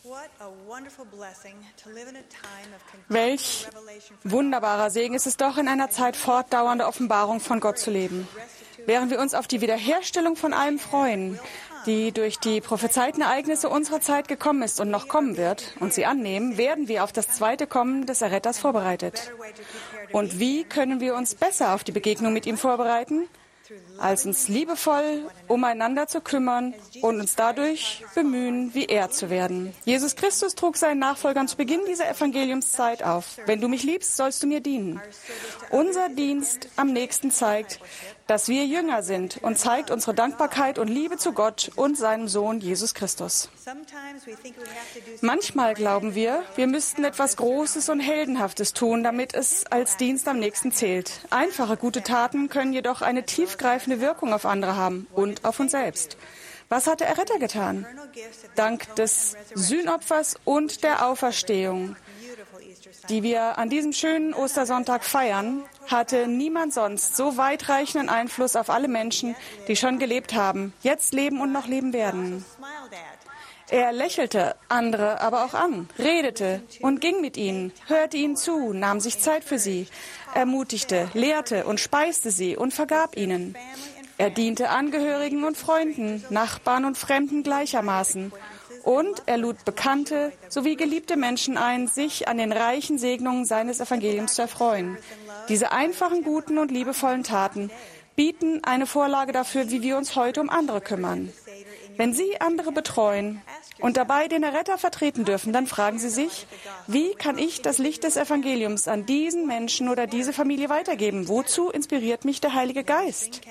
Welch wunderbarer Segen ist es doch, in einer Zeit fortdauernder Offenbarung von Gott zu leben. Während wir uns auf die Wiederherstellung von allem freuen, die durch die prophezeiten Ereignisse unserer Zeit gekommen ist und noch kommen wird, und sie annehmen, werden wir auf das zweite Kommen des Erretters vorbereitet. Und wie können wir uns besser auf die Begegnung mit ihm vorbereiten, als uns liebevoll umeinander zu kümmern und uns dadurch bemühen, wie er zu werden. Jesus Christus trug seinen Nachfolgern zu Beginn dieser Evangeliumszeit auf: Wenn du mich liebst, sollst du mir dienen. Unser Dienst am Nächsten zeigt, dass wir Jünger sind und zeigt unsere Dankbarkeit und Liebe zu Gott und seinem Sohn Jesus Christus. Manchmal glauben wir, wir müssten etwas Großes und Heldenhaftes tun, damit es als Dienst am Nächsten zählt. Einfache, gute Taten können jedoch eine tiefgreifende Wirkung auf andere haben und auf uns selbst. Was hat der Erretter getan? Dank des Sühnopfers und der Auferstehung, die wir an diesem schönen Ostersonntag feiern, hatte niemand sonst so weitreichenden Einfluss auf alle Menschen, die schon gelebt haben, jetzt leben und noch leben werden. Er lächelte andere aber auch an, redete und ging mit ihnen, hörte ihnen zu, nahm sich Zeit für sie, ermutigte, lehrte und speiste sie und vergab ihnen. Er diente Angehörigen und Freunden, Nachbarn und Fremden gleichermaßen. Und er lud bekannte sowie geliebte Menschen ein, sich an den reichen Segnungen seines Evangeliums zu erfreuen. Diese einfachen, guten und liebevollen Taten bieten eine Vorlage dafür, wie wir uns heute um andere kümmern. Wenn Sie andere betreuen und dabei den Erretter vertreten dürfen, dann fragen Sie sich, wie kann ich das Licht des Evangeliums an diesen Menschen oder diese Familie weitergeben? Wozu inspiriert mich der Heilige Geist?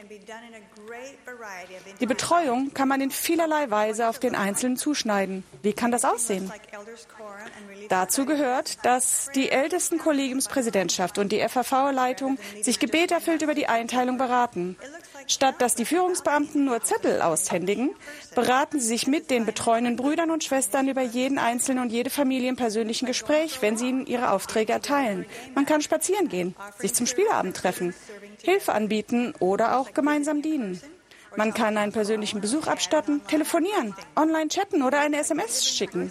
Die Betreuung kann man in vielerlei Weise auf den Einzelnen zuschneiden. Wie kann das aussehen? Dazu gehört, dass die Ältestenkollegiumspräsidentschaft und die FAV-Leitung sich gebeterfüllt über die Einteilung beraten. Statt dass die Führungsbeamten nur Zettel aushändigen, beraten sie sich mit den betreuenden Brüdern und Schwestern über jeden Einzelnen und jede Familie im persönlichen Gespräch, wenn sie ihnen ihre Aufträge erteilen. Man kann spazieren gehen, sich zum Spieleabend treffen, Hilfe anbieten oder auch gemeinsam dienen. Man kann einen persönlichen Besuch abstatten, telefonieren, online chatten oder eine SMS schicken.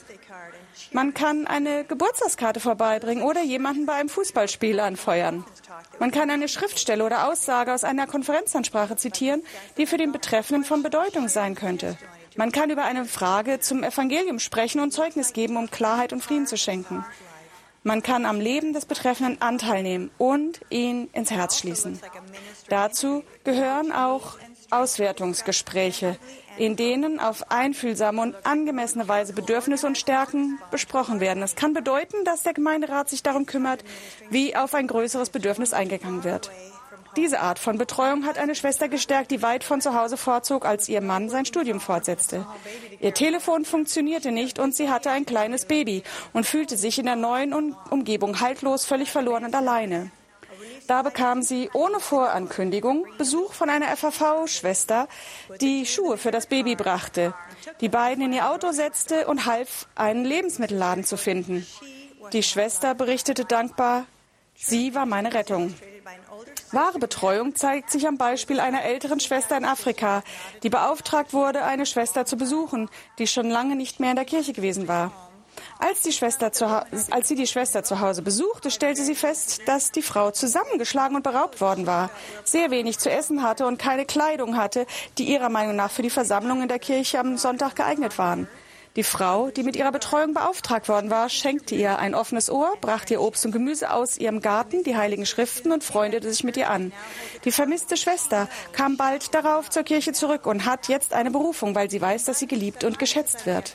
Man kann eine Geburtstagskarte vorbeibringen oder jemanden bei einem Fußballspiel anfeuern. Man kann eine Schriftstelle oder Aussage aus einer Konferenzansprache zitieren, die für den Betreffenden von Bedeutung sein könnte. Man kann über eine Frage zum Evangelium sprechen und Zeugnis geben, um Klarheit und Frieden zu schenken. Man kann am Leben des Betreffenden Anteil nehmen und ihn ins Herz schließen. Dazu gehören auch Auswertungsgespräche, in denen auf einfühlsame und angemessene Weise Bedürfnisse und Stärken besprochen werden. Es kann bedeuten, dass der Gemeinderat sich darum kümmert, wie auf ein größeres Bedürfnis eingegangen wird. Diese Art von Betreuung hat eine Schwester gestärkt, die weit von zu Hause vorzog, als ihr Mann sein Studium fortsetzte. Ihr Telefon funktionierte nicht und sie hatte ein kleines Baby und fühlte sich in der neuen Umgebung haltlos, völlig verloren und alleine. Da bekam sie ohne Vorankündigung Besuch von einer FAV-Schwester, die Schuhe für das Baby brachte, die beiden in ihr Auto setzte und half, einen Lebensmittelladen zu finden. Die Schwester berichtete dankbar: Sie war meine Rettung. Wahre Betreuung zeigt sich am Beispiel einer älteren Schwester in Afrika, die beauftragt wurde, eine Schwester zu besuchen, die schon lange nicht mehr in der Kirche gewesen war. Als sie die Schwester zu Hause besuchte, stellte sie fest, dass die Frau zusammengeschlagen und beraubt worden war, sehr wenig zu essen hatte und keine Kleidung hatte, die ihrer Meinung nach für die Versammlung in der Kirche am Sonntag geeignet waren. Die Frau, die mit ihrer Betreuung beauftragt worden war, schenkte ihr ein offenes Ohr, brachte ihr Obst und Gemüse aus ihrem Garten, die Heiligen Schriften und freundete sich mit ihr an. Die vermisste Schwester kam bald darauf zur Kirche zurück und hat jetzt eine Berufung, weil sie weiß, dass sie geliebt und geschätzt wird.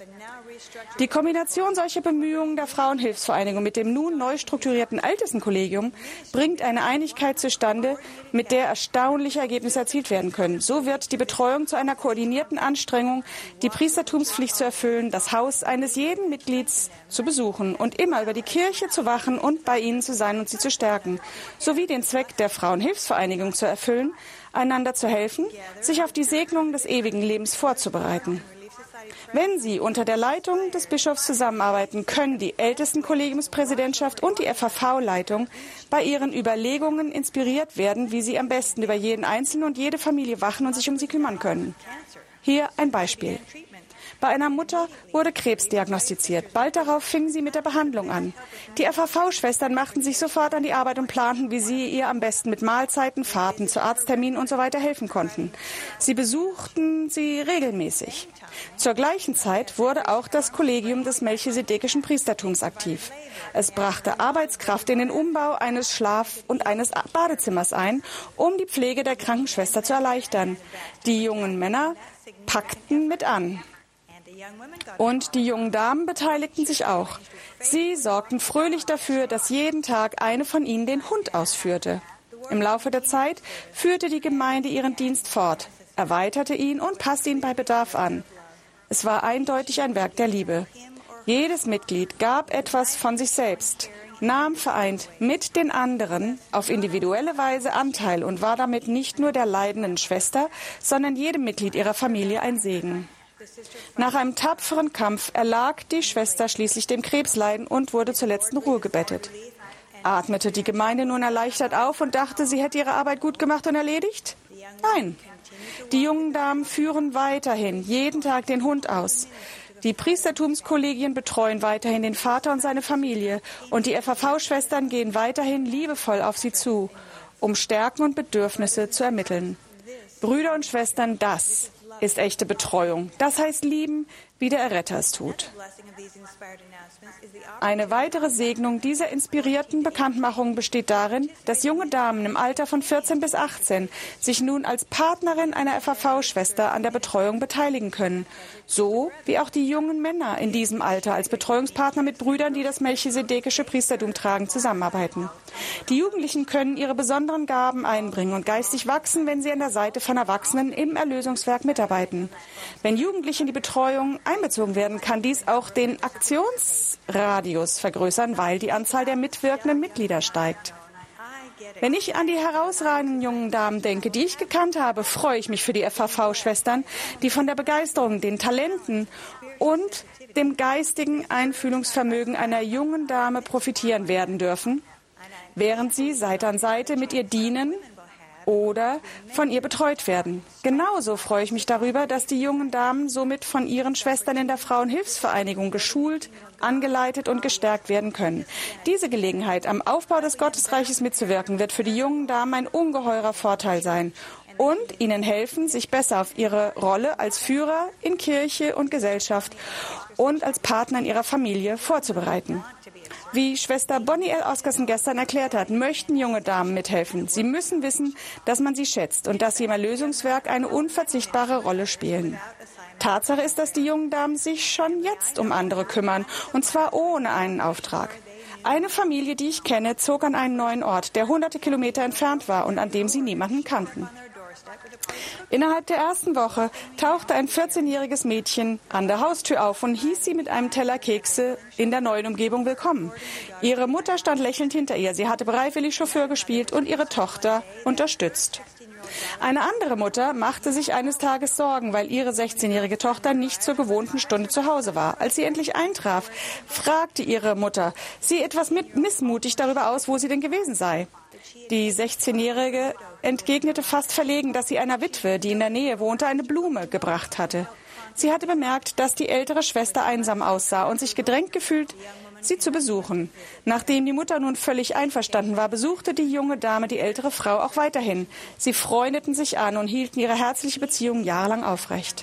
Die Kombination solcher Bemühungen der Frauenhilfsvereinigung mit dem nun neu strukturierten Ältestenkollegium bringt eine Einigkeit zustande, mit der erstaunliche Ergebnisse erzielt werden können. So wird die Betreuung zu einer koordinierten Anstrengung, die Priestertumspflicht zu erfüllen, das Haus eines jeden Mitglieds zu besuchen und immer über die Kirche zu wachen und bei ihnen zu sein und sie zu stärken, sowie den Zweck der Frauenhilfsvereinigung zu erfüllen, einander zu helfen, sich auf die Segnung des ewigen Lebens vorzubereiten. Wenn Sie unter der Leitung des Bischofs zusammenarbeiten, können die Ältestenkollegiumspräsidentschaft und die FAV-Leitung bei ihren Überlegungen inspiriert werden, wie sie am besten über jeden Einzelnen und jede Familie wachen und sich um sie kümmern können. Hier ein Beispiel. Bei einer Mutter wurde Krebs diagnostiziert. Bald darauf fingen sie mit der Behandlung an. Die FAV-Schwestern machten sich sofort an die Arbeit und planten, wie sie ihr am besten mit Mahlzeiten, Fahrten zu Arztterminen und so weiter helfen konnten. Sie besuchten sie regelmäßig. Zur gleichen Zeit wurde auch das Kollegium des melchisedekischen Priestertums aktiv. Es brachte Arbeitskraft in den Umbau eines Schlaf- und eines Badezimmers ein, um die Pflege der Krankenschwester zu erleichtern. Die jungen Männer packten mit an. Und die jungen Damen beteiligten sich auch. Sie sorgten fröhlich dafür, dass jeden Tag eine von ihnen den Hund ausführte. Im Laufe der Zeit führte die Gemeinde ihren Dienst fort, erweiterte ihn und passte ihn bei Bedarf an. Es war eindeutig ein Werk der Liebe. Jedes Mitglied gab etwas von sich selbst, nahm vereint mit den anderen auf individuelle Weise Anteil und war damit nicht nur der leidenden Schwester, sondern jedem Mitglied ihrer Familie ein Segen. Nach einem tapferen Kampf erlag die Schwester schließlich dem Krebsleiden und wurde zur letzten Ruhe gebettet. Atmete die Gemeinde nun erleichtert auf und dachte, sie hätte ihre Arbeit gut gemacht und erledigt? Nein. Die jungen Damen führen weiterhin jeden Tag den Hund aus. Die Priestertumskollegien betreuen weiterhin den Vater und seine Familie und die FAV-Schwestern gehen weiterhin liebevoll auf sie zu, um Stärken und Bedürfnisse zu ermitteln. Brüder und Schwestern, das ist echte Betreuung. Das heißt lieben, wie der Erretter es tut. Eine weitere Segnung dieser inspirierten Bekanntmachung besteht darin, dass junge Damen im Alter von 14 bis 18 sich nun als Partnerin einer FAV-Schwester an der Betreuung beteiligen können. So wie auch die jungen Männer in diesem Alter als Betreuungspartner mit Brüdern, die das melchisedekische Priestertum tragen, zusammenarbeiten. Die Jugendlichen können ihre besonderen Gaben einbringen und geistig wachsen, wenn sie an der Seite von Erwachsenen im Erlösungswerk mitarbeiten. Wenn Jugendliche in die Betreuung einbezogen werden, kann dies auch den Aktionsradius vergrößern, weil die Anzahl der mitwirkenden Mitglieder steigt. Wenn ich an die herausragenden jungen Damen denke, die ich gekannt habe, freue ich mich für die FAV-Schwestern, die von der Begeisterung, den Talenten und dem geistigen Einfühlungsvermögen einer jungen Dame profitieren werden dürfen, während sie Seite an Seite mit ihr dienen oder von ihr betreut werden. Genauso freue ich mich darüber, dass die jungen Damen somit von ihren Schwestern in der Frauenhilfsvereinigung geschult, angeleitet und gestärkt werden können. Diese Gelegenheit, am Aufbau des Gottesreiches mitzuwirken, wird für die jungen Damen ein ungeheurer Vorteil sein und ihnen helfen, sich besser auf ihre Rolle als Führer in Kirche und Gesellschaft und als Partner in ihrer Familie vorzubereiten. Wie Schwester Bonnie L. Oscarson gestern erklärt hat, möchten junge Damen mithelfen. Sie müssen wissen, dass man sie schätzt und dass sie im Erlösungswerk eine unverzichtbare Rolle spielen. Tatsache ist, dass die jungen Damen sich schon jetzt um andere kümmern, und zwar ohne einen Auftrag. Eine Familie, die ich kenne, zog an einen neuen Ort, der hunderte Kilometer entfernt war und an dem sie niemanden kannten. Innerhalb der ersten Woche tauchte ein 14-jähriges Mädchen an der Haustür auf und hieß sie mit einem Teller Kekse in der neuen Umgebung willkommen. Ihre Mutter stand lächelnd hinter ihr. Sie hatte bereitwillig Chauffeur gespielt und ihre Tochter unterstützt. Eine andere Mutter machte sich eines Tages Sorgen, weil ihre 16-jährige Tochter nicht zur gewohnten Stunde zu Hause war. Als sie endlich eintraf, fragte ihre Mutter sie etwas missmutig darüber aus, wo sie denn gewesen sei. Die 16-Jährige entgegnete fast verlegen, dass sie einer Witwe, die in der Nähe wohnte, eine Blume gebracht hatte. Sie hatte bemerkt, dass die ältere Schwester einsam aussah und sich gedrängt gefühlt, sie zu besuchen. Nachdem die Mutter nun völlig einverstanden war, besuchte die junge Dame die ältere Frau auch weiterhin. Sie freundeten sich an und hielten ihre herzliche Beziehung jahrelang aufrecht.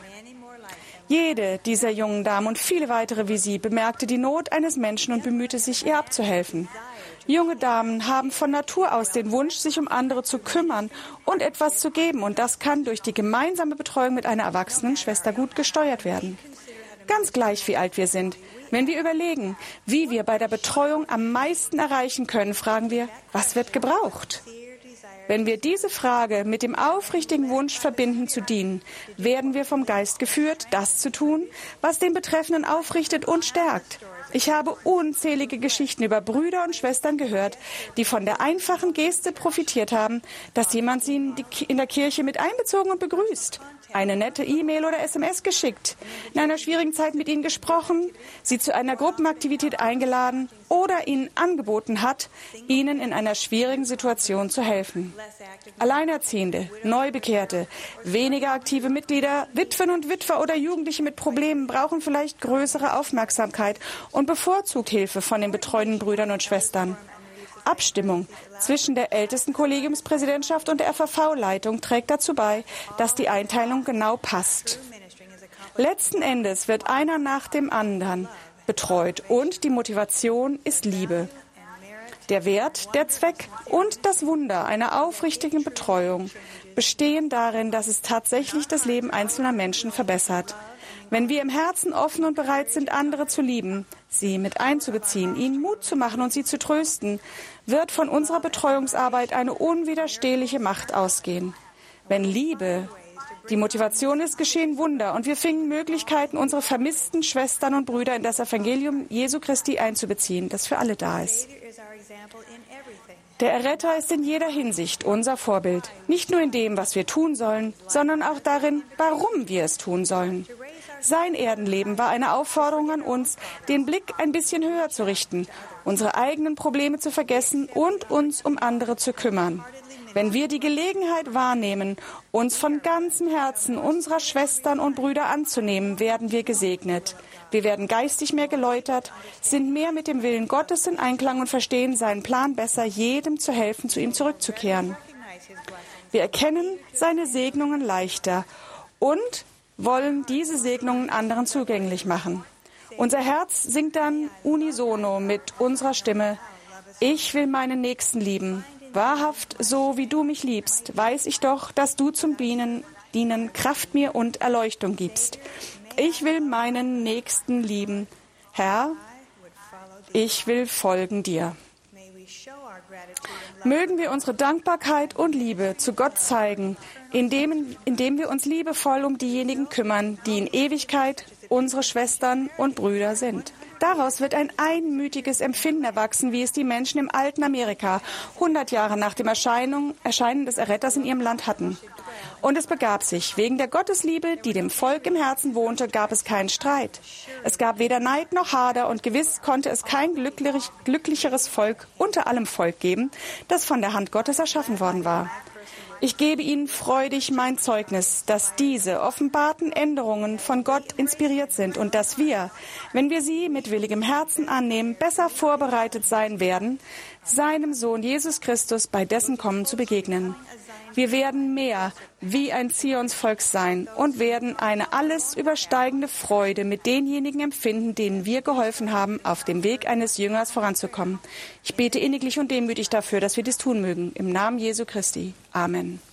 Jede dieser jungen Damen und viele weitere wie sie bemerkte die Not eines Menschen und bemühte sich, ihr abzuhelfen. Junge Damen haben von Natur aus den Wunsch, sich um andere zu kümmern und etwas zu geben. Und das kann durch die gemeinsame Betreuung mit einer erwachsenen Schwester gut gesteuert werden. Ganz gleich, wie alt wir sind. Wenn wir überlegen, wie wir bei der Betreuung am meisten erreichen können, fragen wir, was wird gebraucht? Wenn wir diese Frage mit dem aufrichtigen Wunsch verbinden zu dienen, werden wir vom Geist geführt, das zu tun, was den Betreffenden aufrichtet und stärkt. Ich habe unzählige Geschichten über Brüder und Schwestern gehört, die von der einfachen Geste profitiert haben, dass jemand sie in der Kirche mit einbezogen und begrüßt, eine nette E-Mail oder SMS geschickt, in einer schwierigen Zeit mit ihnen gesprochen, sie zu einer Gruppenaktivität eingeladen oder ihnen angeboten hat, ihnen in einer schwierigen Situation zu helfen. Alleinerziehende, Neubekehrte, weniger aktive Mitglieder, Witwen und Witwer oder Jugendliche mit Problemen brauchen vielleicht größere Aufmerksamkeit und bevorzugt Hilfe von den betreuenden Brüdern und Schwestern. Abstimmung zwischen der ältesten Kollegiumspräsidentschaft und der FAV-Leitung trägt dazu bei, dass die Einteilung genau passt. Letzten Endes wird einer nach dem anderen betreut und die Motivation ist Liebe. Der Wert, der Zweck und das Wunder einer aufrichtigen Betreuung bestehen darin, dass es tatsächlich das Leben einzelner Menschen verbessert. Wenn wir im Herzen offen und bereit sind, andere zu lieben, sie mit einzubeziehen, ihnen Mut zu machen und sie zu trösten, wird von unserer Betreuungsarbeit eine unwiderstehliche Macht ausgehen. Wenn Liebe die Motivation ist, geschehen Wunder und wir finden Möglichkeiten, unsere vermissten Schwestern und Brüder in das Evangelium Jesu Christi einzubeziehen, das für alle da ist. Der Erretter ist in jeder Hinsicht unser Vorbild, nicht nur in dem, was wir tun sollen, sondern auch darin, warum wir es tun sollen. Sein Erdenleben war eine Aufforderung an uns, den Blick ein bisschen höher zu richten, unsere eigenen Probleme zu vergessen und uns um andere zu kümmern. Wenn wir die Gelegenheit wahrnehmen, uns von ganzem Herzen unserer Schwestern und Brüder anzunehmen, werden wir gesegnet. Wir werden geistig mehr geläutert, sind mehr mit dem Willen Gottes in Einklang und verstehen seinen Plan besser, jedem zu helfen, zu ihm zurückzukehren. Wir erkennen seine Segnungen leichter und wollen diese Segnungen anderen zugänglich machen. Unser Herz singt dann unisono mit unserer Stimme: Ich will meinen Nächsten lieben. Wahrhaft, so wie du mich liebst, weiß ich doch, dass du zum Dienen Kraft mir und Erleuchtung gibst. Ich will meinen Nächsten lieben. Herr, ich will folgen dir. Mögen wir unsere Dankbarkeit und Liebe zu Gott zeigen, indem wir uns liebevoll um diejenigen kümmern, die in Ewigkeit unsere Schwestern und Brüder sind. Daraus wird ein einmütiges Empfinden erwachsen, wie es die Menschen im alten Amerika 100 Jahre nach dem Erscheinen des Erretters in ihrem Land hatten. Und es begab sich, wegen der Gottesliebe, die dem Volk im Herzen wohnte, gab es keinen Streit. Es gab weder Neid noch Hader und gewiss konnte es kein glücklicheres Volk unter allem Volk geben, das von der Hand Gottes erschaffen worden war. Ich gebe Ihnen freudig mein Zeugnis, dass diese offenbarten Änderungen von Gott inspiriert sind und dass wir, wenn wir sie mit willigem Herzen annehmen, besser vorbereitet sein werden, seinem Sohn Jesus Christus bei dessen Kommen zu begegnen. Wir werden mehr wie ein Zionsvolk sein und werden eine alles übersteigende Freude mit denjenigen empfinden, denen wir geholfen haben, auf dem Weg eines Jüngers voranzukommen. Ich bete inniglich und demütig dafür, dass wir dies tun mögen. Im Namen Jesu Christi. Amen.